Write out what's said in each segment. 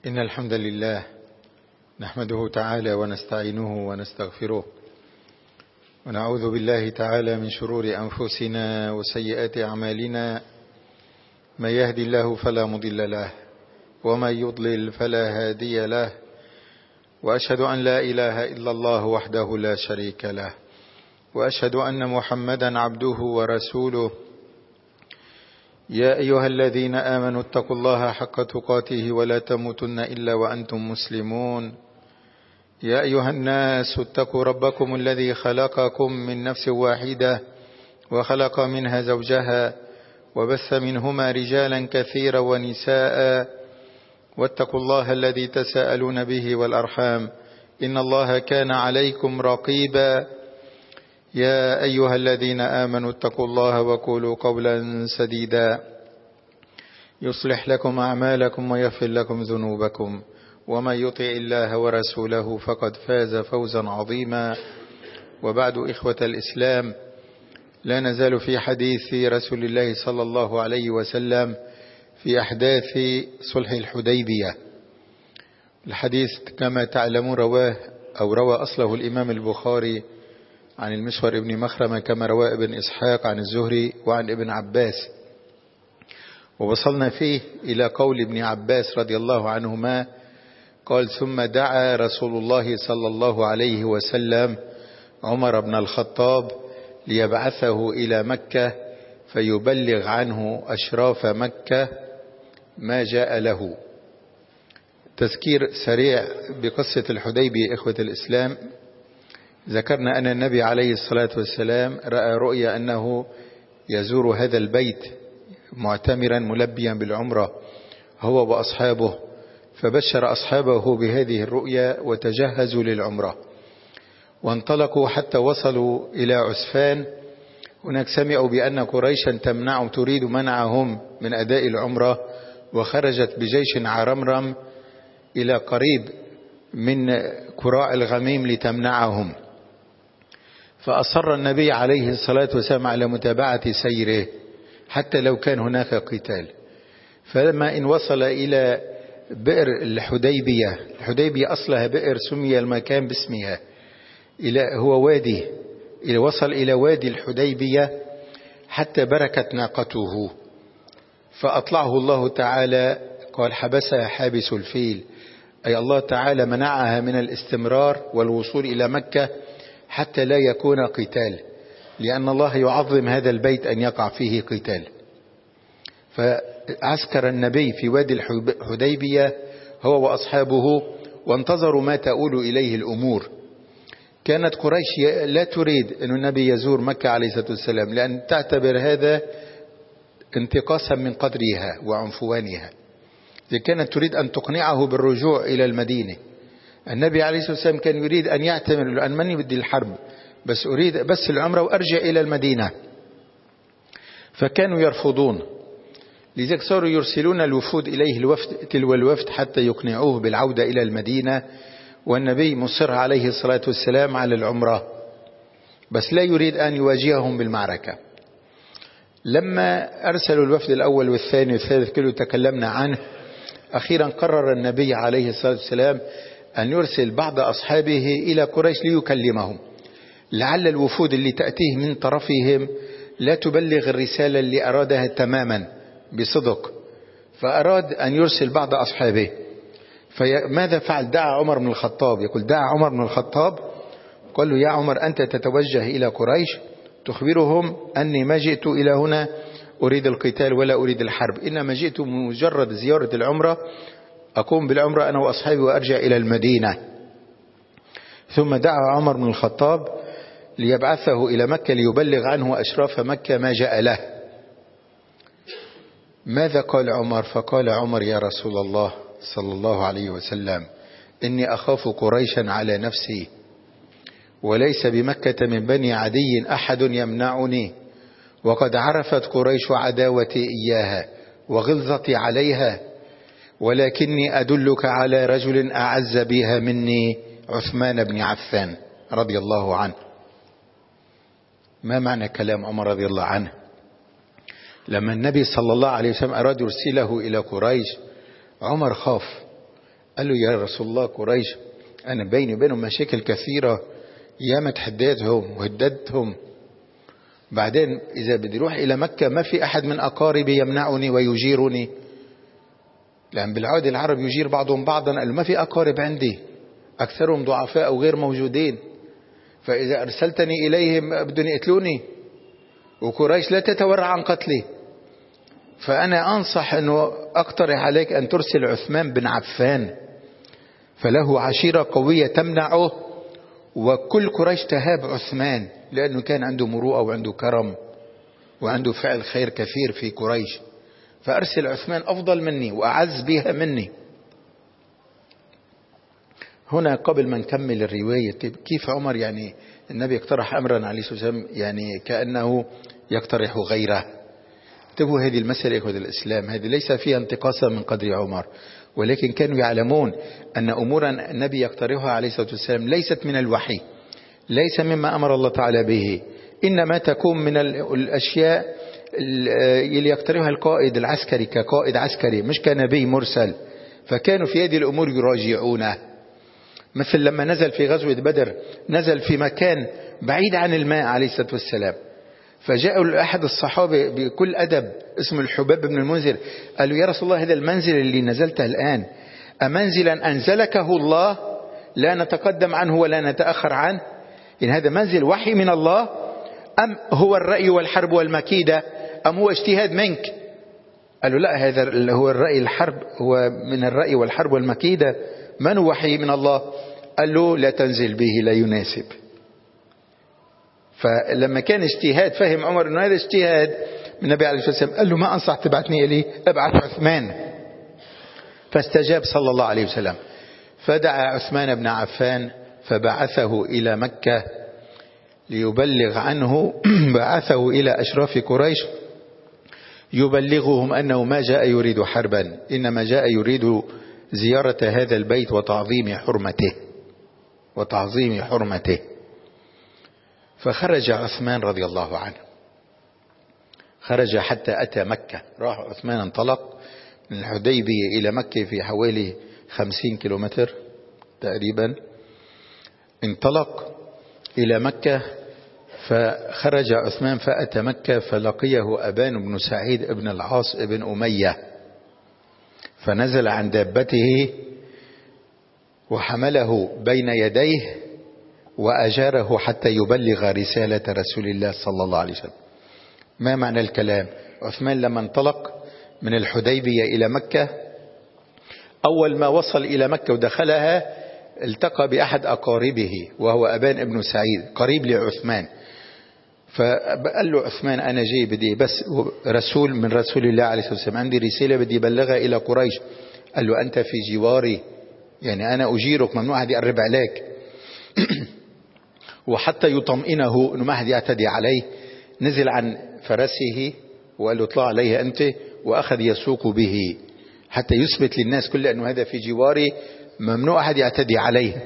إن الحمد لله نحمده تعالى ونستعينه ونستغفره ونعوذ بالله تعالى من شرور أنفسنا وسيئات أعمالنا. من يهدي الله فلا مضل له ومن يضلل فلا هادي له، وأشهد أن لا إله إلا الله وحده لا شريك له، وأشهد أن محمدا عبده ورسوله. يا أيها الذين آمنوا اتقوا الله حق تقاته ولا تموتن إلا وأنتم مسلمون. يا أيها الناس اتقوا ربكم الذي خلقكم من نفس واحدة وخلق منها زوجها وبث منهما رجالا كثيرا ونساء، واتقوا الله الذي تساءلون به والأرحام إن الله كان عليكم رقيبا. يا أيها الذين آمنوا اتقوا الله وقولوا قولا سديدا يصلح لكم أعمالكم ويغفر لكم ذنوبكم، ومن يطع الله ورسوله فقد فاز فوزا عظيما. وبعد، إخوة الإسلام، لا نزال في حديث رسول الله صلى الله عليه وسلم في أحداث صلح الحديبية. الحديث كما تعلمون روى أصله الإمام البخاري عن المسور ابن مخرمة، كما روى ابن إسحاق عن الزهري وعن ابن عباس. ووصلنا فيه إلى قول ابن عباس رضي الله عنهما قال: ثم دعا رسول الله صلى الله عليه وسلم عمر بن الخطاب ليبعثه إلى مكة فيبلغ عنه أشراف مكة ما جاء له. تذكير سريع بقصة الحديبية. إخوة الإسلام، ذكرنا أن النبي عليه الصلاة والسلام رأى رؤيا أنه يزور هذا البيت معتمرا ملبيا بالعمرة هو وأصحابه، فبشر أصحابه بهذه الرؤيا وتجهزوا للعمرة، وانطلقوا حتى وصلوا إلى عسفان. هناك سمعوا بأن قريشا تريد منعهم من أداء العمرة، وخرجت بجيش عرمرم إلى قريب من كراع الغميم لتمنعهم. فأصر النبي عليه الصلاة والسلام على متابعة سيره حتى لو كان هناك قتال. فلما إن وصل إلى بئر الحديبية، الحديبية أصلها بئر سمي المكان باسمها، هو وادي، وصل إلى وادي الحديبية حتى بركت ناقته، فأطلعه الله تعالى. قال: حبسها حابس الفيل، أي الله تعالى منعها من الاستمرار والوصول إلى مكة حتى لا يكون قتال، لأن الله يعظم هذا البيت أن يقع فيه قتال. فعسكر النبي في وادي الحديبية هو وأصحابه، وانتظروا ما تؤول إليه الأمور. كانت قريش لا تريد أن النبي يزور مكة عليه الصلاة والسلام، لأن تعتبر هذا انتقاصا من قدرها وعنفوانها. كانت تريد أن تقنعه بالرجوع إلى المدينة. النبي عليه الصلاة والسلام كان يريد أن يعتمر، لأن من يبدي الحرب، بس أريد بس العمرة وأرجع إلى المدينة. فكانوا يرفضون، لذلك صاروا يرسلون الوفود إليه تلو الوفد حتى يقنعوه بالعودة إلى المدينة. والنبي مصر عليه الصلاة والسلام على العمرة، بس لا يريد أن يواجههم بالمعركة. لما أرسلوا الوفد الأول والثاني والثالث كله تكلمنا عنه، أخيرا قرر النبي عليه الصلاة والسلام أن يرسل بعض أصحابه إلى قريش ليكلمهم، لعل الوفود اللي تأتيه من طرفهم لا تبلغ الرسالة اللي أرادها تماما بصدق، فأراد أن يرسل بعض أصحابه. فماذا فعل؟ دعا عمر بن الخطاب. يقول: دعا عمر بن الخطاب قال له: يا عمر، أنت تتوجه إلى قريش تخبرهم أني ما جئت إلى هنا أريد القتال ولا أريد الحرب، إنما جئت مجرد زيارة العمرة، أقوم بالعمرة أنا وأصحابي وأرجع إلى المدينة. ثم دعا عمر بن الخطاب ليبعثه إلى مكة ليبلغ عنه أشراف مكة ما جاء له. ماذا قال عمر؟ فقال عمر: يا رسول الله صلى الله عليه وسلم، إني أخاف قريشا على نفسي، وليس بمكة من بني عدي أحد يمنعني، وقد عرفت قريش عداوتي إياها وغلظتي عليها، ولكني أدلك على رجل أعز بها مني، عثمان بن عفان رضي الله عنه. ما معنى كلام عمر رضي الله عنه؟ لما النبي صلى الله عليه وسلم أراد يرسله إلى قريش، عمر خاف قال له يا رسول الله قريش أنا بيني وبينهم مشاكل كثيرة، ياما تحديتهم وهددتهم، بعدين إذا بدي أروح إلى مكة ما في أحد من أقاربي يمنعني ويجيرني، لأن بالعادة العرب يجير بعضهم بعضا. قال له ما في أقارب عندي، أكثرهم ضعفاء أو غير موجودين، فإذا أرسلتني إليهم بدهم يقتلوني، وقريش لا تتورع عن قتلي. فأنا أنصح أنه أقترح عليك أن ترسل عثمان بن عفان، فله عشيرة قوية تمنعه، وكل قريش تهاب عثمان لأنه كان عنده مروءة وعنده كرم وعنده فعل خير كثير في قريش، فأرسل عثمان أفضل مني وأعز بها مني. هنا قبل ما نكمل الرواية كيف عمر يعني النبي اقترح أمرا عليه الصلاة والسلام يعني كأنه يقترح غيره. انتبهوا هذه المسألة إخوة الإسلام، هذه ليس فيها انتقاصا من قدر عمر، ولكن كانوا يعلمون أن أمورا النبي يقترحها عليه الصلاة والسلام ليست من الوحي، ليس مما أمر الله تعالى به، إنما تكون من الأشياء اللي يقترحها القائد العسكري كقائد عسكري مش كنبي مرسل. فكانوا في هذه الأمور يراجعونه، مثل لما نزل في غزوة بدر نزل في مكان بعيد عن الماء عليه الصلاة والسلام، فجاءوا لأحد الصحابة بكل أدب اسمه الحباب بن المنذر، قالوا يا رسول الله هذا المنزل اللي نزلته الآن أمنزلا أنزلكه الله لا نتقدم عنه ولا نتأخر عنه؟ إن هذا منزل وحي من الله أم هو الرأي والحرب والمكيدة أم هو اجتهاد منك؟ قالوا لا، هذا هو الرأي الحرب، هو من الرأي والحرب والمكيدة، من هو وحي من الله؟ قال له لا تنزل به لا يناسب. فلما كان اجتهاد فهم عمر أنه هذا اجتهاد من النبي عليه الصلاة والسلام، قال له ما أنصح تبعتني إليه، ابعث عثمان. فاستجاب صلى الله عليه وسلم، فدعا عثمان بن عفان فبعثه إلى مكة ليبلغ عنه بعثه إلى أشراف قريش يبلغهم أنه ما جاء يريد حربا، إنما جاء يريد زيارة هذا البيت وتعظيم حرمته. فخرج عثمان رضي الله عنه، خرج حتى أتى مكة. راح عثمان انطلق من الحديبية إلى مكة في حوالي 50 كيلومتر تقريبا، انطلق إلى مكة. فخرج عثمان فأتى مكة فلقيه أبان بن سعيد بن العاص بن أمية، فنزل عن دابته وحمله بين يديه وأجاره حتى يبلغ رسالة رسول الله صلى الله عليه وسلم. ما معنى الكلام؟ عثمان لما انطلق من الحديبية إلى مكة، أول ما وصل إلى مكة ودخلها التقى بأحد أقاربه وهو أبان بن سعيد قريب لعثمان، فقال له عثمان أنا جاي بدي بس رسول من رسول الله عليه الصلاة والسلام، عندي رسالة بدي بلغها إلى قريش. قال له أنت في جواري، يعني أنا أجيرك، ممنوع أحد يقرب عليك. وحتى يطمئنه أنه ما أحد يعتدي عليه نزل عن فرسه وقال له اطلع عليه أنت، وأخذ يسوق به حتى يثبت للناس كلها أنه هذا في جواري ممنوع أحد يعتدي عليه.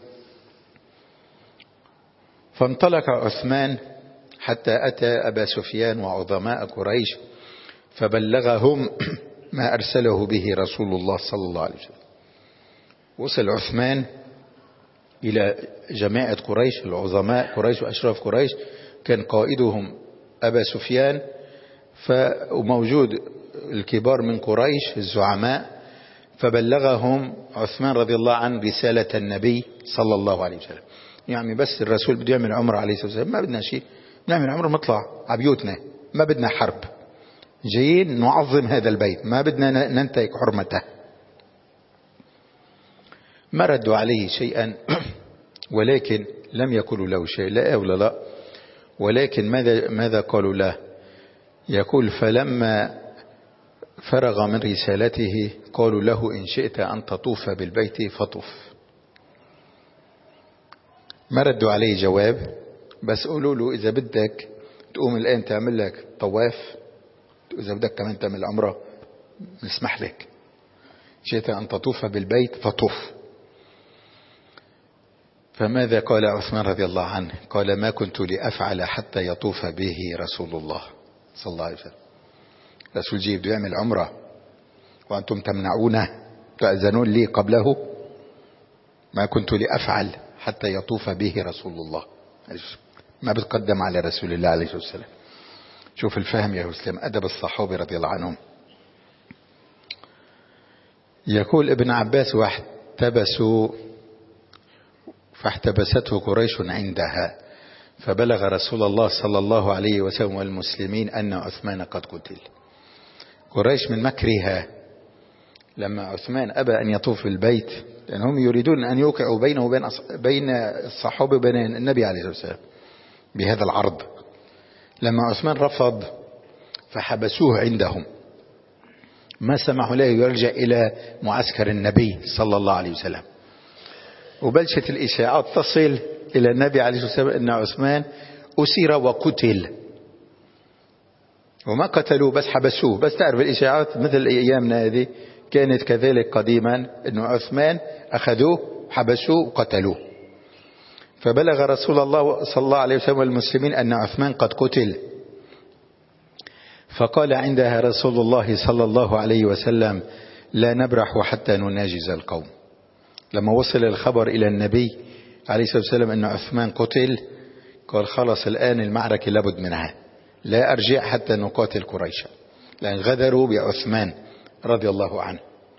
فانطلق عثمان حتى أتى أبا سفيان وعظماء قريش فبلغهم ما أرسله به رسول الله صلى الله عليه وسلم. وصل عثمان إلى جماعة قريش، العظماء قريش وأشراف قريش، كان قائدهم أبا سفيان، وموجود الكبار من قريش الزعماء. فبلغهم عثمان رضي الله عنه رسالة النبي صلى الله عليه وسلم، يعني بس الرسول بده يعمل عمره عليه الصلاة والسلام، ما بدنا شيء، نعمل عمره نطلع على بيوتنا، ما بدنا حرب، جايين نعظم هذا البيت، ما بدنا ننتهك حرمته. ما ردوا عليه شيئا، ولكن لم يقولوا له شيء، لا ولا لا، ولكن ماذا قالوا له؟ يقول فلما فرغ من رسالته قالوا له إن شئت أن تطوف بالبيت فطف. ما ردوا عليه جواب، بس قولوا له إذا بدك تقوم الآن تعمل لك طواف، إذا بدك كمان تعمل عمرة نسمح لك، شئت أن تطوف بالبيت فطف. فماذا قال عثمان رضي الله عنه؟ قال ما كنت لأفعل حتى يطوف به رسول الله صلى الله عليه وسلم. رسول جيب بده يعمل عمرة وأنتم تمنعونه، تأذنون لي قبله؟ ما كنت لأفعل حتى يطوف به رسول الله. ما بتقدم على رسول الله عليه الصلاة والسلام. شوف الفهم يا مسلم، أدب الصحابة رضي الله عنهم. يقول ابن عباس: فاحتبسته قريش عندها، فبلغ رسول الله صلى الله عليه وسلم والمسلمين أن عثمان قد قتل. قريش من مكرها لما عثمان أبى أن يطوف البيت، لأنهم يريدون أن يوقعوا بينه وبين بين الصحابة وبين النبي عليه الصلاة والسلام بهذا العرض. لما عثمان رفض فحبسوه عندهم، ما سمحوا له يرجع إلى معسكر النبي صلى الله عليه وسلم. وبلشت الإشاعات تصل إلى النبي عليه الصلاة والسلام أن عثمان أسر وقتل، وما قتلوه بس حبسوه. بس تعرف الإشاعات مثل أيامنا هذه كانت كذلك قديما، أن عثمان أخذوه حبسوه وقتلوه. فبلغ رسول الله صلى الله عليه وسلم والمسلمين أن عثمان قد قتل، فقال عندها رسول الله صلى الله عليه وسلم: لا نبرح حتى نناجز القوم. لما وصل الخبر إلى النبي عليه الصلاة والسلام أن عثمان قتل، قال: خلص الآن المعركة لابد منها، لا أرجع حتى نقاتل قريشا، لأن غدروا بعثمان رضي الله عنه.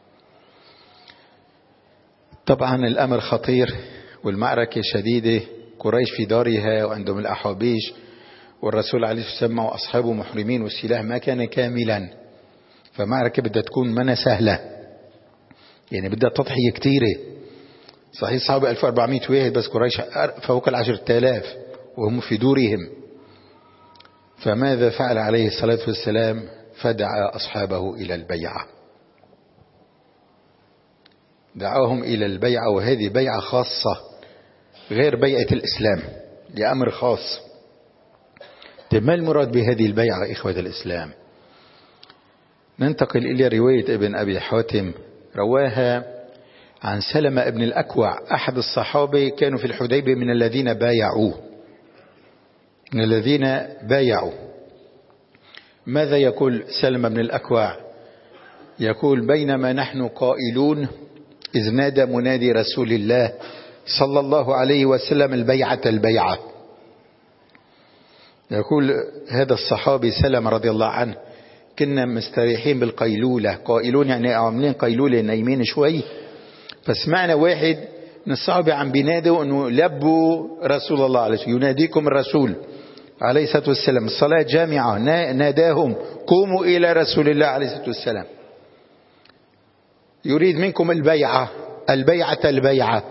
طبعا الأمر خطير والمعركة شديدة، قريش في دارها وعندهم الأحابيش، والرسول عليه الصلاة والسلام وأصحابه محرمين، والسلاح ما كان كاملا. فمعركة بدها تكون منا سهلة، يعني بدها تضحية كتيرة. صحيح صحابة 1400 واحد، بس قريش فوق 10,000 وهم في دورهم. فماذا فعل عليه الصلاة والسلام؟ فدعا أصحابه إلى البيعة، دعاهم إلى البيعة، وهذه بيعة خاصة غير بيعة الإسلام، لأمر خاص. ما المراد بهذه البيعة إخوة الإسلام؟ ننتقل إلى رواية ابن أبي حاتم، رواها عن سلمة ابن الأكوع، أحد الصحابة كانوا في الحديبية من الذين بايعوا. ماذا يقول سلمة بن الأكوع؟ يقول: بينما نحن قائلون إذ نادى منادي رسول الله صلى الله عليه وسلم: البيعة. يقول هذا الصحابي سلمة رضي الله عنه: كنا مستريحين بالقيلولة، قائلون يعني عاملين قيلولة، نايمين شوي، فسمعنا واحد من الصحابة عم بينادوا أنه لبوا رسول الله عليه الصلاة والسلام، يناديكم الرسول عليه الصلاة والسلام، الصلاة جامعة، ناداهم: قوموا إلى رسول الله عليه الصلاة والسلام، يريد منكم البيعة.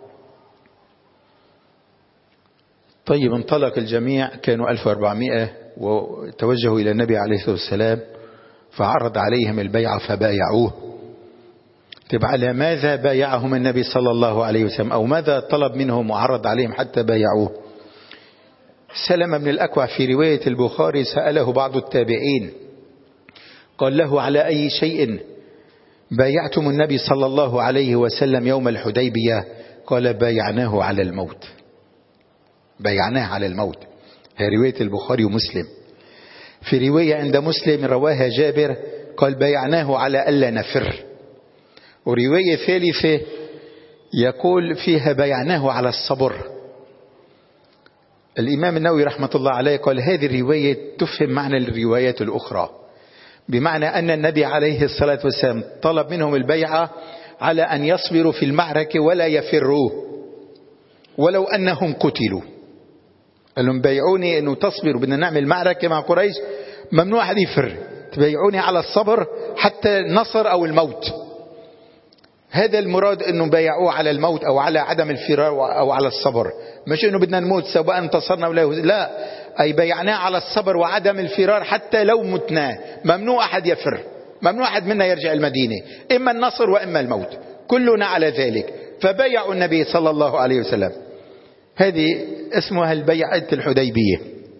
طيب انطلق الجميع، كانوا 1400 وتوجهوا إلى النبي عليه الصلاة والسلام، فعرض عليهم البيعة فبايعوه. طيب على ماذا بايعهم النبي صلى الله عليه وسلم، أو ماذا طلب منهم وعرض عليهم حتى بايعوه؟ سلمة بن الأكوع في رواية البخاري سأله بعض التابعين، قال له: على أي شيء بايعتم النبي صلى الله عليه وسلم يوم الحديبية؟ قال: بايعناه على الموت. هي رواية البخاري ومسلم. في رواية عند مسلم رواها جابر قال: بايعناه على ألا نفر. ورواية ثالثة يقول فيها: بايعناه على الصبر. الإمام النووي رحمة الله عليه قال: هذه الرواية تفهم معنى الروايات الأخرى، بمعنى أن النبي عليه الصلاة والسلام طلب منهم البيعة على أن يصبروا في المعركة ولا يفروا ولو أنهم قتلوا. قال لهم: بيعوني أنه تصبروا، بدنا نعمل معركة مع قريش، ممنوع أحد يفر، تبيعوني على الصبر حتى النصر أو الموت. هذا المراد، أنه بيعوه على الموت أو على عدم الفرار أو على الصبر، مش أنه بدنا نموت سواء انتصرنا ولا لا، أي بيعناه على الصبر وعدم الفرار حتى لو متنا، ممنوع أحد يفر، ممنوع أحد منا يرجع المدينة، إما النصر وإما الموت، كلنا على ذلك. فبايعوا النبي صلى الله عليه وسلم. هذه اسمها البيعة الحديبية.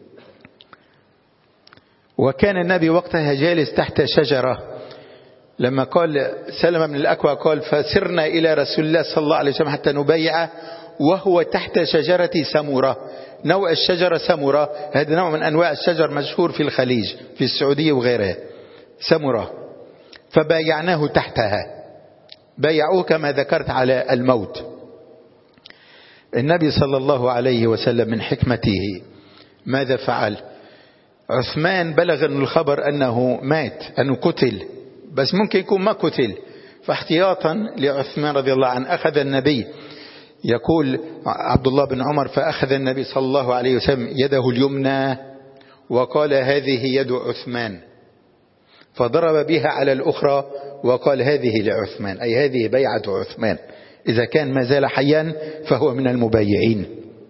وكان النبي وقتها جالس تحت شجرة، لما قال سلمة بن الأكوع قال: فسرنا إلى رسول الله صلى الله عليه وسلم حتى نبايعه وهو تحت شجرة سمورة. نوع الشجرة سمورة، هذا نوع من أنواع الشجر مشهور في الخليج في السعودية وغيرها، سمورة. فبايعناه تحتها، بايعوه كما ذكرت على الموت. النبي صلى الله عليه وسلم من حكمته ماذا فعل؟ عثمان بلغ الخبر أنه مات، أنه قتل، بس ممكن يكون ما قتل، فاحتياطا لعثمان رضي الله عنه أخذ النبي، يقول عبد الله بن عمر: فأخذ النبي صلى الله عليه وسلم يده اليمنى وقال: هذه يد عثمان، فضرب بها على الأخرى وقال: هذه لعثمان، أي هذه بيعة عثمان، إذا كان ما زال حيا فهو من المبايعين.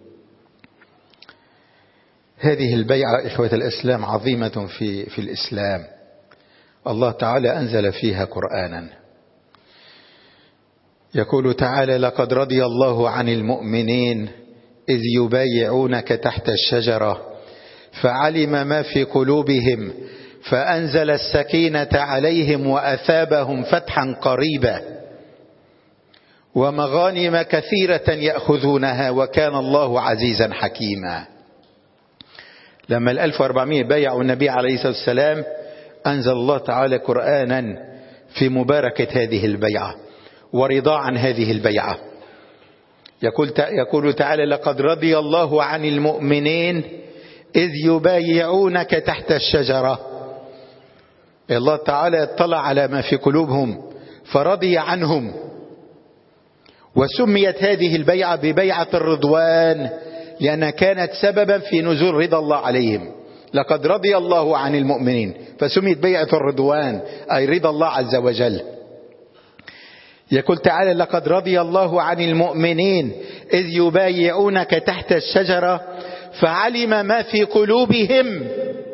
هذه البيعة إخوة الإسلام عظيمة في الإسلام. الله تعالى أنزل فيها قرآنا، يقول تعالى: لقد رضي الله عن المؤمنين إذ يبايعونك تحت الشجرة فعلم ما في قلوبهم فأنزل السكينة عليهم وأثابهم فتحا قريبا ومغانم كثيرة يأخذونها وكان الله عزيزا حكيما. لما 1400 بايعوا النبي عليه الصلاة والسلام أنزل الله تعالى قرآنا في مباركة هذه البيعة ورضا عن هذه البيعة. يقول تعالى: لقد رضي الله عن المؤمنين إذ يبايعونك تحت الشجرة. الله تعالى اطلع على ما في قلوبهم فرضي عنهم، وسميت هذه البيعة ببيعة الرضوان لأنها كانت سببا في نزول رضا الله عليهم. لقد رضي الله عن المؤمنين فسميت بيعة الرضوان، أي رضا الله عز وجل. يقول تعالى: لقد رضي الله عن المؤمنين إذ يبايعونك تحت الشجرة فعلم ما في قلوبهم.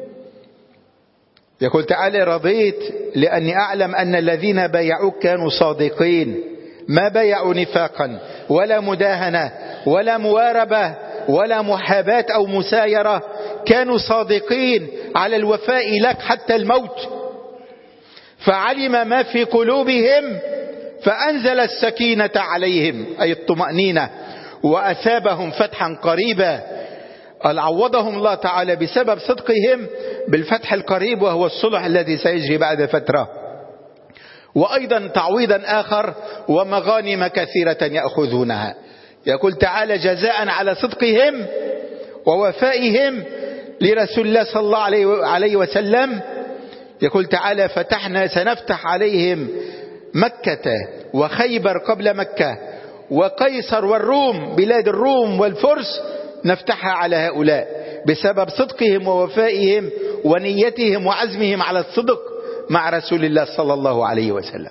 يقول تعالى: رضيت لأني أعلم أن الذين بايعوك كانوا صادقين، ما بايعوا نفاقا ولا مداهنة ولا مواربة ولا محاباة أو مسايرة، كانوا صادقين على الوفاء لك حتى الموت. فعلم ما في قلوبهم فأنزل السكينة عليهم، أي الطمأنينة، وأثابهم فتحا قريبا. عوضهم الله تعالى بسبب صدقهم بالفتح القريب وهو الصلح الذي سيجري بعد فترة. وأيضا تعويضا آخر: ومغانم كثيرة يأخذونها. يقول تعالى: جزاء على صدقهم ووفائهم لرسول الله صلى الله عليه وسلم. يقول تعالى: سنفتح عليهم مكة وخيبر قبل مكة وقيصر والروم، بلاد الروم والفرس نفتحها على هؤلاء بسبب صدقهم ووفائهم ونيتهم وعزمهم على الصدق مع رسول الله صلى الله عليه وسلم.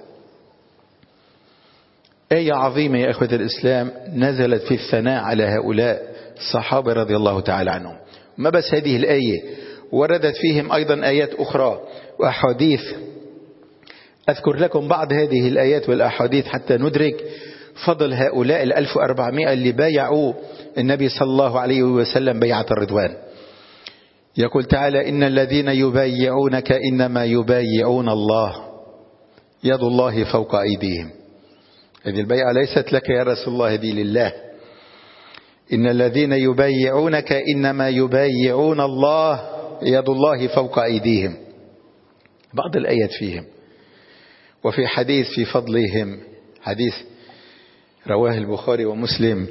آية عظيمة يا أخوة الإسلام نزلت في الثناء على هؤلاء الصحابة رضي الله تعالى عنهم. ما بس هذه الآية، وردت فيهم أيضا آيات أخرى وأحاديث. أذكر لكم بعض هذه الآيات والأحاديث حتى ندرك فضل هؤلاء 1400 اللي بايعوا النبي صلى الله عليه وسلم بيعة الرضوان. يقول تعالى: إن الذين يبايعونك إنما يبايعون الله يد الله فوق أيديهم. هذه البيعة ليست لك يا رسول الله، هذه لله. إن الذين يبايعونك إنما يبايعون الله يد الله فوق أيديهم. بعض الآيات فيهم. وفي حديث في فضلهم، حديث رواه البخاري ومسلم،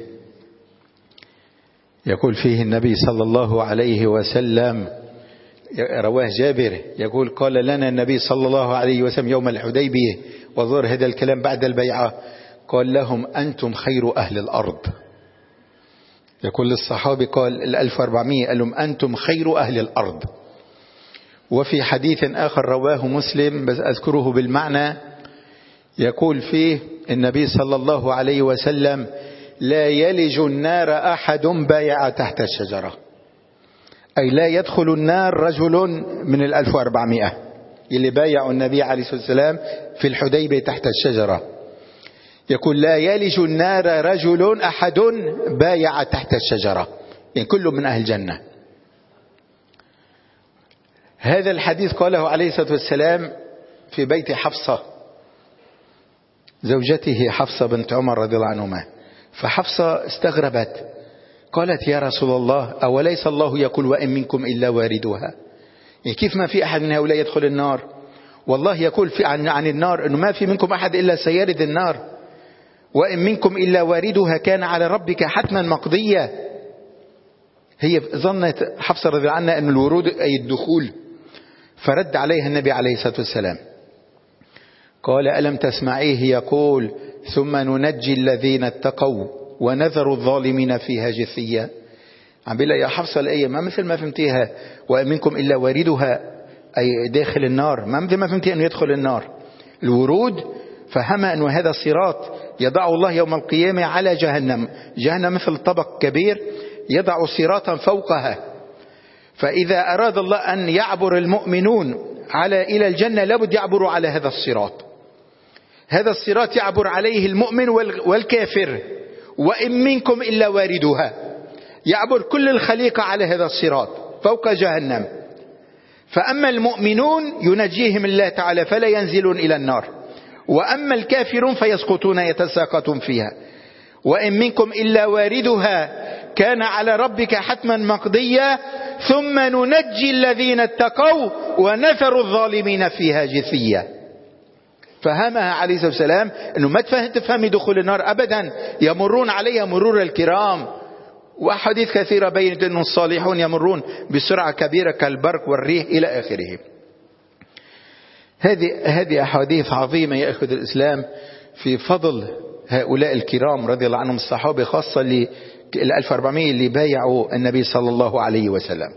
يقول فيه النبي صلى الله عليه وسلم، رواه جابر، يقول: قال لنا النبي صلى الله عليه وسلم يوم الحديبية، وظهر هذا الكلام بعد البيعة، قال لهم: أنتم خير أهل الأرض. يقول للصحابي، قال 1400، قال لهم: أنتم خير أهل الأرض. وفي حديث آخر رواه مسلم بس أذكره بالمعنى، يقول فيه النبي صلى الله عليه وسلم: لا يلج النار أحد بايع تحت الشجرة، أي لا يدخل النار رجل من 1400 اللي بايعوا النبي عليه الصلاة والسلام في الحديبية تحت الشجرة. يقول: لا يلج النار رجل أحد بايع تحت الشجرة، يعني كله من أهل الجنة. هذا الحديث قاله عليه الصلاة والسلام في بيت حفصة زوجته، حفصة بنت عمر رضي الله عنهما. فحفصة استغربت، قالت: يا رسول الله، أوليس الله يقول: وإن منكم إلا واردها؟ يعني كيف ما في أحد من هؤلاء يدخل النار؟ والله يقول عن النار أنه ما في منكم أحد إلا سيرد النار، وإن منكم إلا واردها كان على ربك حتما مقضية. هي ظنت حفصة رضي الله عنها أن الورود أي الدخول، فرد عليها النبي عليه الصلاة والسلام قال ألم تسمعيه يقول ثم ننجي الذين اتقوا ونذر الظالمين فيها جثيا. عم بيقول يا حفصة الآية ما مثل ما فهمتيها وإن منكم إلا واردها أي داخل النار، ما مثل ما فهمتي أنه يدخل النار. الورود فهم أنه هذا الصراط يضع الله يوم القيامة على جهنم، جهنم مثل طبق كبير يضع صراطا فوقها، فإذا أراد الله أن يعبر المؤمنون إلى الجنة لابد يعبروا على هذا الصراط. هذا الصراط يعبر عليه المؤمن والكافر، وإن منكم إلا واردها، يعبر كل الخليقة على هذا الصراط فوق جهنم. فأما المؤمنون ينجيهم الله تعالى فلا ينزلون إلى النار، وأما الكافرون فيسقطون يتساقطون فيها. وإن منكم إلا واردها كان على ربك حتما مقضيا ثم ننجي الذين اتقوا ونذر الظالمين فيها جثيا. فهمها عليه الصلاة والسلام أنه ما تفهمي دخول النار أبدا، يمرون عليها مرور الكرام، وحديث كثيرة بينت أن الصالحون يمرون بسرعة كبيرة كالبرق والريح إلى آخره. هذه أحاديث عظيمة يا أخوة الإسلام في فضل هؤلاء الكرام رضي الله عنهم الصحابة، خاصة ال 1400 اللي بايعوا النبي صلى الله عليه وسلم.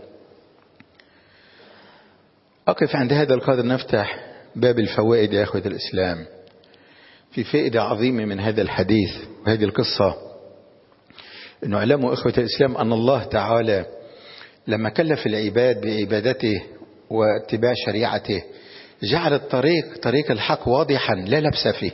أقف عند هذا القدر نفتح باب الفوائد يا أخوة الإسلام. في فائدة عظيمة من هذا الحديث وهذه القصة، أنه اعلموا أخوة الإسلام أن الله تعالى لما كلف العباد بعبادته واتباع شريعته جعل طريق الحق واضحا لا لبس فيه.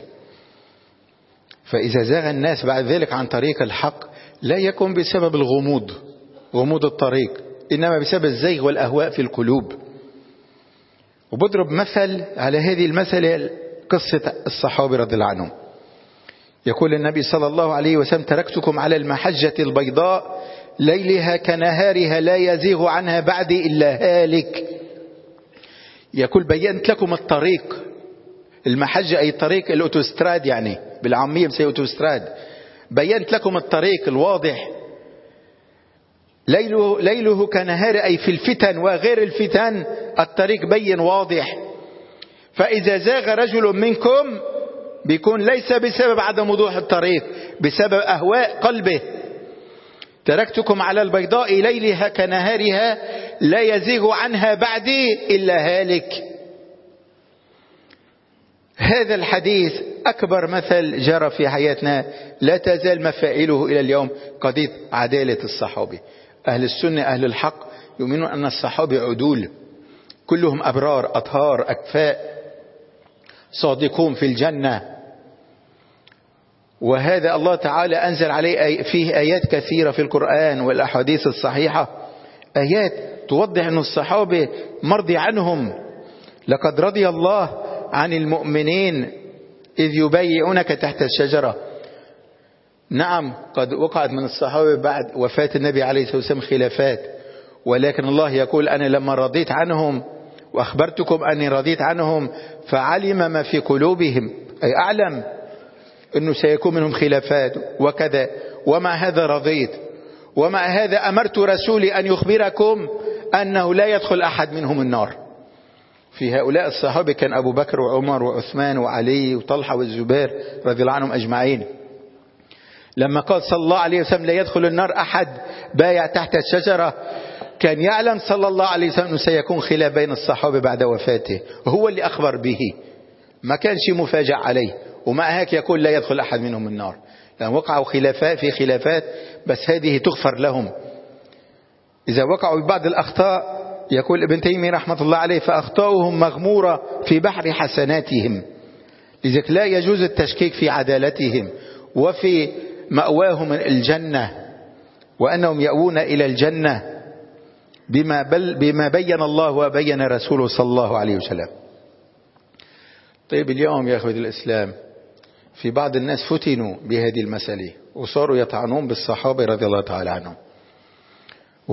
فإذا زاغ الناس بعد ذلك عن طريق الحق لا يكون بسبب غموض الطريق، إنما بسبب الزيغ والأهواء في القلوب. وبضرب مثل على هذه المثل قصة الصحابة رضي الله عنهم. يقول النبي صلى الله عليه وسلم تركتكم على المحجة البيضاء ليلها كنهارها لا يزيغ عنها بعدي إلا هالك. يقول بينت لكم الطريق، المحجة أي طريق الأوتوستراد، يعني بالعامية بسي أوتوستراد. بينت لكم الطريق الواضح، ليله كنهار أي في الفتن وغير الفتن الطريق بين واضح. فإذا زاغ رجل منكم بيكون ليس بسبب عدم وضوح الطريق، بسبب أهواء قلبه. تركتكم على البيضاء ليلها كنهارها لا يزيغ عنها بعدي إلا هالك. هذا الحديث أكبر مثل جرى في حياتنا، لا تزال مفاعله إلى اليوم قضية عدالة الصحابة. أهل السنة أهل الحق يؤمنون أن الصحابة عدول، كلهم أبرار أطهار أكفاء صادقون في الجنة. وهذا الله تعالى أنزل عليه فيه آيات كثيرة في القرآن والأحاديث الصحيحة، آيات توضح أن الصحابة مرضي عنهم. لقد رضي الله عن المؤمنين إذ يبايعونك تحت الشجرة. نعم قد وقعت من الصحابة بعد وفاة النبي عليه الصلاة والسلام خلافات، ولكن الله يقول أنا لما رضيت عنهم وأخبرتكم أني رضيت عنهم فعلم ما في قلوبهم، أي أعلم أنه سيكون منهم خلافات وكذا، ومع هذا رضيت، ومع هذا أمرت رسولي أن يخبركم أنه لا يدخل أحد منهم النار. في هؤلاء الصحابة كان أبو بكر وعمر وعثمان وعلي وطلحة والزبير رضي الله عنهم أجمعين. لما قال صلى الله عليه وسلم لا يدخل النار أحد بايع تحت الشجرة، كان يعلم صلى الله عليه وسلم أنه سيكون خلاف بين الصحابة بعد وفاته، وهو اللي أخبر به، ما كان شيء مفاجأ عليه. ومع هيك يقول لا يدخل أحد منهم النار، لأن وقعوا خلافات بس هذه تغفر لهم. إذا وقعوا ببعض الأخطاء يقول ابن تيمية رحمة الله عليه فأخطاؤهم مغمورة في بحر حسناتهم، لذلك لا يجوز التشكيك في عدالتهم وفي مأواهم الجنة، وأنهم يأوون إلى الجنة بما بين الله وبين رسوله صلى الله عليه وسلم. طيب اليوم يا أخوة الإسلام في بعض الناس فتنوا بهذه المسألة وصاروا يطعنون بالصحابة رضي الله تعالى عنهم،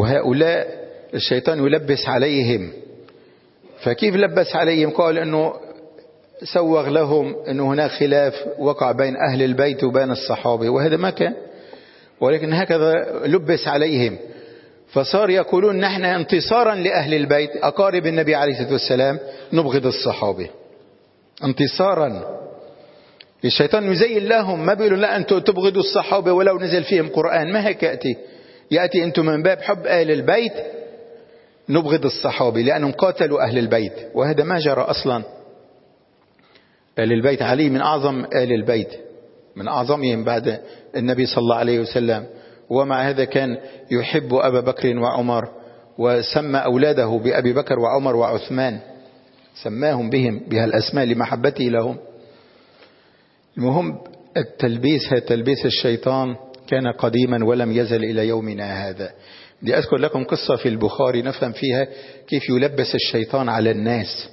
وهؤلاء الشيطان يلبس عليهم. فكيف لبس عليهم؟ قال أنه سوغ لهم أن هناك خلاف وقع بين أهل البيت وبين الصحابة، وهذا ما كان، ولكن هكذا لبس عليهم، فصار يقولون نحن انتصارا لأهل البيت أقارب النبي عليه الصلاة والسلام نبغض الصحابة انتصارا. الشيطان يزين لهم، ما بيقولوا لا أنتم تبغضوا الصحابة ولو نزل فيهم قرآن، ما هيك يأتي أنتم من باب حب أهل البيت نبغض الصحابة لأنهم قاتلوا أهل البيت، وهذا ما جرى أصلا. أهل البيت علي من أعظم أهل البيت، من أعظمهم بعد النبي صلى الله عليه وسلم، ومع هذا كان يحب أبا بكر وعمر، وسمى أولاده بأبي بكر وعمر وعثمان، سماهم بهم بهالأسماء لمحبته لهم. المهم التلبيس، تلبيس الشيطان كان قديما ولم يزل إلى يومنا هذا. بدي أذكر لكم قصة في البخاري نفهم فيها كيف يلبس الشيطان على الناس.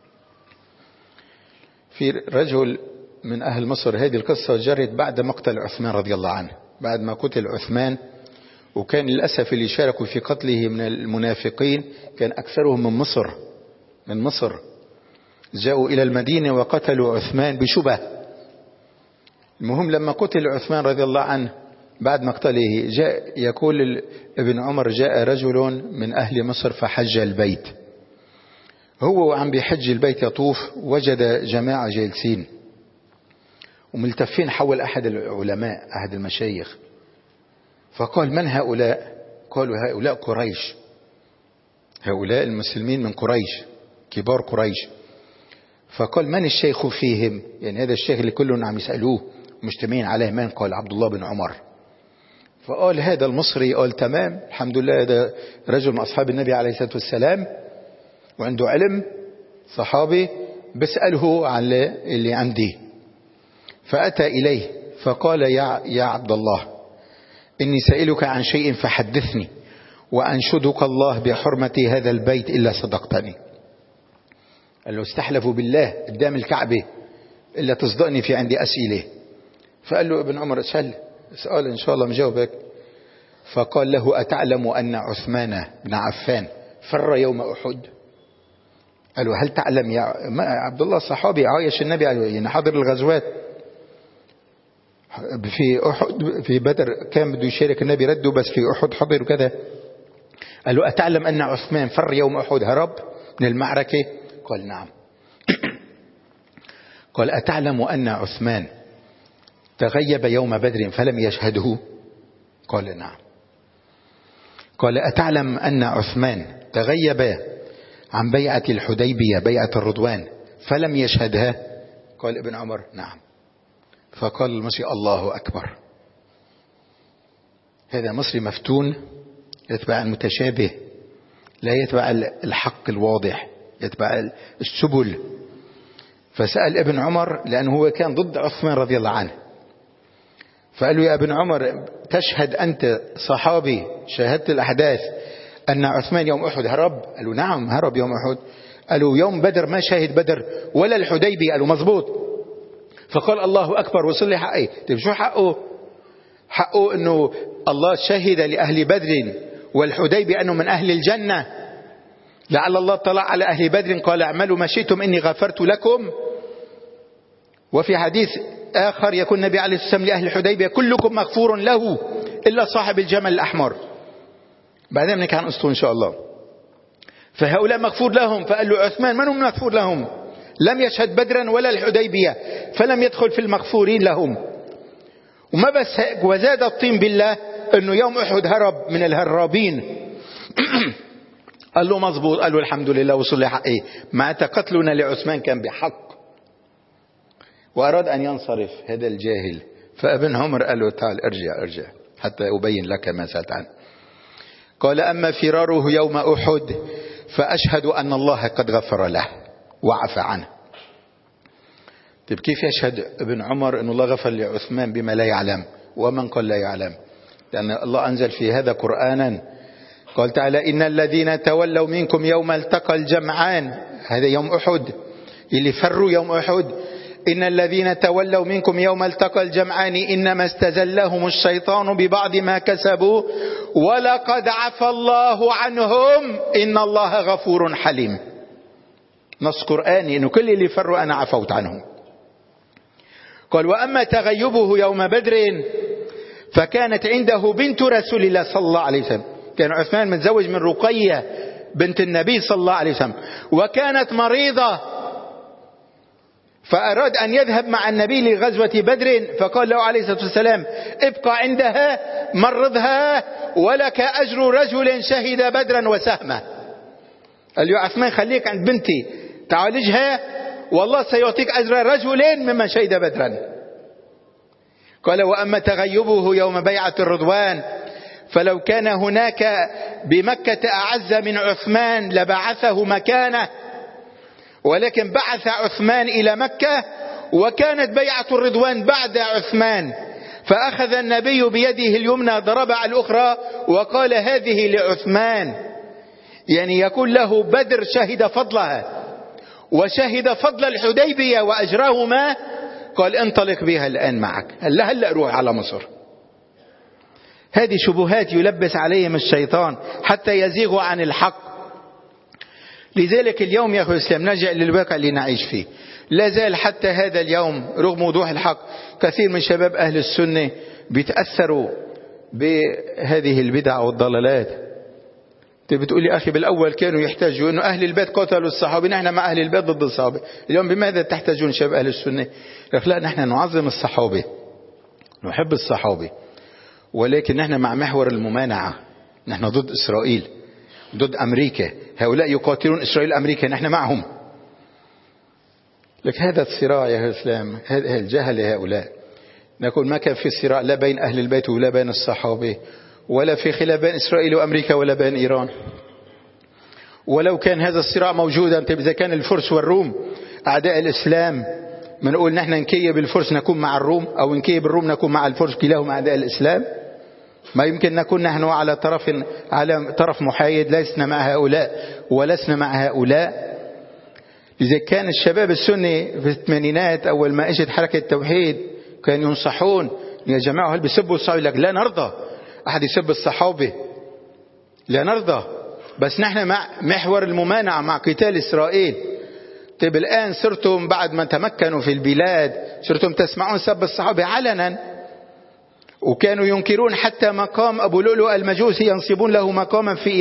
في رجل من أهل مصر، هذه القصة جرت بعد مقتل عثمان رضي الله عنه، بعد ما قتل عثمان، وكان للأسف اللي شاركوا في قتله من المنافقين كان أكثرهم من مصر جاءوا إلى المدينة وقتلوا عثمان بشبه. المهم لما قتل عثمان رضي الله عنه بعد مقتله، جاء يقول ابن عمر جاء رجل من أهل مصر فحج البيت، هو وعم بيحج البيت يطوف وجد جماعة جالسين وملتفين حول أحد العلماء أحد المشايخ، فقال من هؤلاء؟ قالوا هؤلاء قريش، هؤلاء المسلمين من قريش كبار قريش. فقال من الشيخ فيهم؟ يعني هذا الشيخ اللي كلهم عم يسألوه مجتمعين عليه من؟ قال عبد الله بن عمر. فقال هذا المصري، قال تمام الحمد لله، هذا رجل من أصحاب النبي عليه الصلاة والسلام وعنده علم صحابي، بسأله عن اللي عندي. فأتى إليه فقال يا عبد الله إني سائلك عن شيء فحدثني، وأنشدك الله بحرمة هذا البيت إلا صدقتني. قال له استحلفوا بالله قدام الكعبة إلا تصدقني في عندي أسئلة. فقال له ابن عمر اسأل إن شاء الله مجاوبك. فقال له أتعلم أن عثمان بن عفان فر يوم أحد؟ قال له هل تعلم يا عبد الله صحابي عايش النبي يعني حضر الغزوات في أحد في بدر كان بده يشارك النبي رده، بس في أحد حضر وكذا. قال له أتعلم أن عثمان فر يوم أحد هرب من المعركة؟ قال نعم. قال أتعلم أن عثمان تغيب يوم بدر فلم يشهده؟ قال نعم. قال أتعلم أن عثمان تغيب عن بيعة الحديبية بيعة الرضوان فلم يشهدها؟ قال ابن عمر نعم. فقال المصري الله أكبر، هذا مصري مفتون يتبع المتشابه، لا يتبع الحق الواضح، يتبع السبل. فسأل ابن عمر لأنه هو كان ضد عثمان رضي الله عنه، فقال له يا ابن عمر تشهد أنت صحابي شاهدت الأحداث أن عثمان يوم أحد هرب؟ قال له نعم هرب يوم أحد. قال له يوم بدر ما شاهد بدر ولا الحديبية؟ قال له مظبوط. فقال الله أكبر وصل لي حقي. طيب شو حقه؟ حقه أنه الله شهد لأهل بدر والحديبية أنه من أهل الجنة، لعل الله طلع على أهل بدر قال اعملوا ما شئتم إني غفرت لكم. وفي حديث آخر يكون النبي عليه الصلاة والسلام لأهل الحديبية كلكم مغفور له إلا صاحب الجمل الأحمر. بعدين بنحكي عن قصته إن شاء الله. فهؤلاء مغفور لهم. فقال له عثمان من هم مغفور لهم؟ لم يشهد بدرا ولا الحديبية فلم يدخل في المغفورين لهم. وما بس هيك، وزاد الطين بالله أنه يوم أحد هرب من الهرابين. قال له مظبوط. قال له الحمد لله وصل لي حقي، مع قتلنا لعثمان كان بحق. وأراد أن ينصرف هذا الجاهل، فابن عمر قال له تعال ارجع حتى أبين لك ما سألت عنه. قال أما فراره يوم أحد فأشهد أن الله قد غفر له وعفى عنه. طيب كيف يشهد ابن عمر أن الله غفر لعثمان بما لا يعلم؟ ومن قال لا يعلم؟ لأن الله أنزل في هذا قرآنا قال تعالى إن الذين تولوا منكم يوم التقى الجمعان، هذا يوم أحد اللي فروا يوم أحد. إن الذين تولوا منكم يوم التقى الجمعان إنما استزلهم الشيطان ببعض ما كسبوا ولقد عفى الله عنهم إن الله غفور حليم. نص قرآني إنه كل اللي فروا أنا عفوت عنهم. قال وأما تغيبه يوم بدر فكانت عنده بنت رسول الله صلى الله عليه وسلم. كان عثمان متزوج من رقية بنت النبي صلى الله عليه وسلم، وكانت مريضة، فأراد أن يذهب مع النبي لغزوة بدر، فقال له عليه الصلاة والسلام ابقى عندها مرضها ولك أجر رجل شهد بدرا وسهمه. قال له عثمان خليك عند بنتي تعالجها والله سيعطيك أجر رجل ممن شهد بدرا. قال وأما تغيبه يوم بيعة الرضوان فلو كان هناك بمكة أعز من عثمان لبعثه مكانه، ولكن بعث عثمان إلى مكة وكانت بيعة الرضوان بعد عثمان، فأخذ النبي بيده اليمنى ضرب على الأخرى وقال هذه لعثمان، يعني يقول له بدر شهد فضلها وشهد فضل الحديبية وأجرهما، قال انطلق بها الآن معك، هلأ روح على مصر. هذه شبهات يلبس عليهم الشيطان حتى يزيغوا عن الحق. لذلك اليوم يا أخوة الإسلام نرجع للواقع اللي نعيش فيه، لا زال حتى هذا اليوم رغم وضوح الحق كثير من شباب أهل السنة بيتأثروا بهذه البدع والضلالات. بتقول لي أخي بالأول كانوا يحتاجوا أنه أهل البيت قتلوا الصحابة، نحن مع أهل البيت ضد الصحابة، اليوم بماذا تحتاجون شباب أهل السنة؟ لا نحن نعظم الصحابة نحب الصحابة، ولكن نحن مع محور الممانعة، نحن ضد إسرائيل ضد أمريكا، هؤلاء يقاتلون إسرائيل أمريكا نحن معهم. لك هذا الصراع يا الإسلام، هذا الجهل هؤلاء. نقول ما كان في صراع لا بين أهل البيت ولا بين الصحابة، ولا في خلاف بين إسرائيل وأمريكا ولا بين إيران. ولو كان هذا الصراع موجودا، طيب إذا كان الفرس والروم أعداء الإسلام بنقول نحن نكيب الفرس نكون مع الروم، أو نكيب الروم نكون مع الفرس، كلاهما أعداء الإسلام. ما يمكن نكون نحن على طرف محايد، لسنا مع هؤلاء ولسنا مع هؤلاء. إذا كان الشباب السني في الثمانينات أول ما اجت حركة التوحيد كانوا ينصحون يا جماعة هل بيسبوا الصحابة؟ لك لا نرضى أحد يسب الصحابة، لا نرضى، بس نحن مع محور الممانعة مع قتال إسرائيل. طيب الآن صرتم بعد ما تمكنوا في البلاد صرتم تسمعون سب الصحابة علنا، وكانوا ينكرون حتى مقام أبو لؤلؤ المجوسي، ينصبون له مقاما في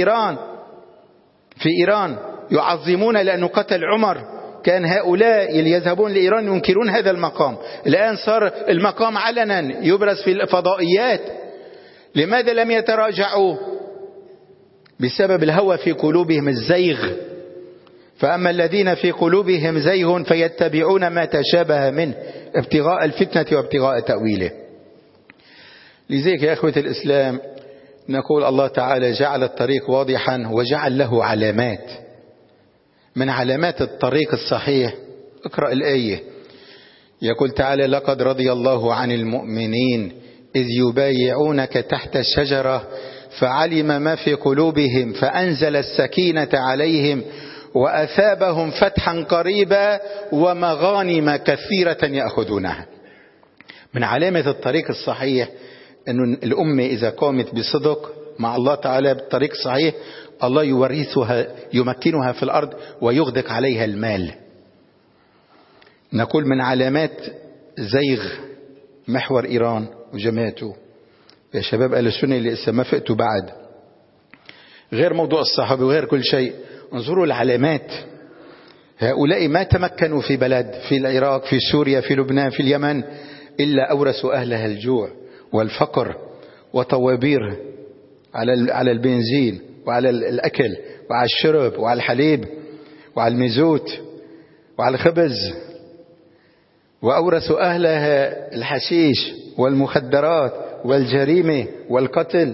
إيران يعظمون لأنه قتل عمر. كان هؤلاء اللي يذهبون لإيران ينكرون هذا المقام، الآن صار المقام علنا يبرز في الفضائيات. لماذا لم يتراجعوا؟ بسبب الهوى في قلوبهم الزيغ. فأما الذين في قلوبهم زيغ فيتبعون ما تشابه منه ابتغاء الفتنة وابتغاء تأويله. لذلك يا أخوة الإسلام نقول الله تعالى جعل الطريق واضحا وجعل له علامات. من علامات الطريق الصحيح اقرأ الآية، يقول تعالى لقد رضي الله عن المؤمنين إذ يبايعونك تحت الشجرة فعلم ما في قلوبهم فأنزل السكينة عليهم وأثابهم فتحا قريبا ومغانم كثيرة يأخذونها. من علامة الطريق الصحيح أن الأمة إذا قامت بصدق مع الله تعالى بالطريق الصحيح الله يورثها يمكنها في الأرض ويغدق عليها المال. نقول من علامات زيغ محور إيران وجماعته يا شباب أهل السنة اللي لسه ما فقتوا بعد، غير موضوع الصحابة وغير كل شيء، انظروا العلامات. هؤلاء ما تمكنوا في بلد، في العراق في سوريا في لبنان في اليمن، إلا أورثوا أهلها الجوع والفقر وطوابير على البنزين وعلى الأكل وعلى الشرب وعلى الحليب وعلى الميزوت وعلى الخبز، وأورثوا أهلها الحشيش والمخدرات والجريمة والقتل.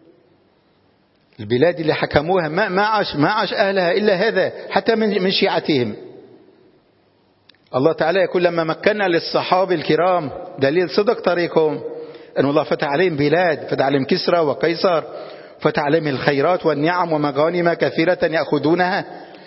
البلاد اللي حكموها ما عاش أهلها إلا هذا، حتى من شيعتهم. الله تعالى يقول لما مكنا للصحابة الكرام دليل صدق طريقهم أن الله فتح عليهم بلاد، فتح عليهم كسرى وقيصر، فتح عليهم الخيرات والنعم ومغانم كثيرة يأخذونها.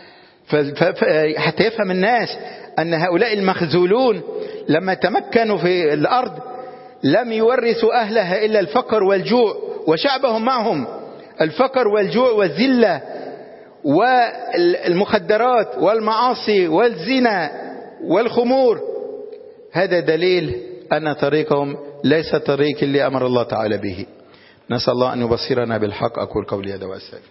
حتى يفهم الناس أن هؤلاء المخذولون لما تمكنوا في الأرض لم يورثوا أهلها إلا الفقر والجوع، وشعبهم معهم الفقر والجوع والذلة والمخدرات والمعاصي والزنا والخمور، هذا دليل أن طريقهم ليس طريق اللي أمر الله تعالى به. نسأل الله أن يبصرنا بالحق. أقول قولي هذا وأستغفر.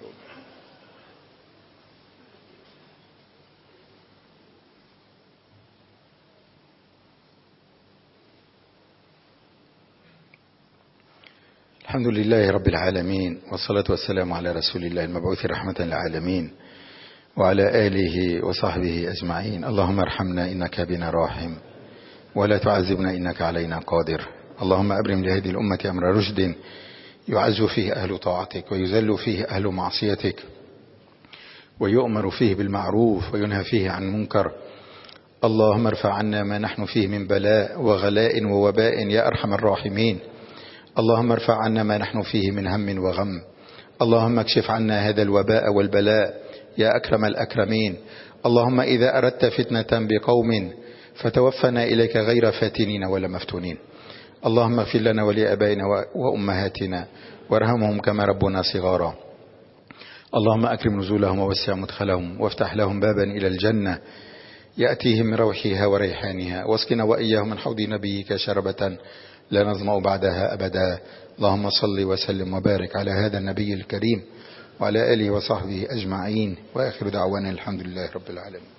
الحمد لله رب العالمين، والصلاة والسلام على رسول الله المبعوث رحمة للعالمين وعلى آله وصحبه أجمعين. اللهم ارحمنا إنك بنا راحم، ولا تعذبنا إنك علينا قادر. اللهم أبرم لهذه الأمة أمر رشد يعز فيه أهل طاعتك ويذل فيه أهل معصيتك، ويؤمر فيه بالمعروف وينهى فيه عن منكر. اللهم ارفع عنا ما نحن فيه من بلاء وغلاء ووباء يا أرحم الراحمين. اللهم ارفع عنا ما نحن فيه من هم وغم. اللهم اكشف عنا هذا الوباء والبلاء يا أكرم الأكرمين. اللهم إذا أردت فتنة بقوم فتوفنا إليك غير فاتنين ولا مفتونين. اللهم اغفر لنا ولآبائنا وأمهاتنا وارحمهم كما ربنا صغارا. اللهم أكرم نزولهم ووسع مدخلهم وافتح لهم بابا إلى الجنة يأتيهم من روحها وريحانها، واسقنا وإياهم من حوض نبيك شربة لا نظمأ بعدها أبدا. اللهم صل وسلم وبارك على هذا النبي الكريم وعلى آله وصحبه أجمعين، وآخر دعوانا الحمد لله رب العالمين.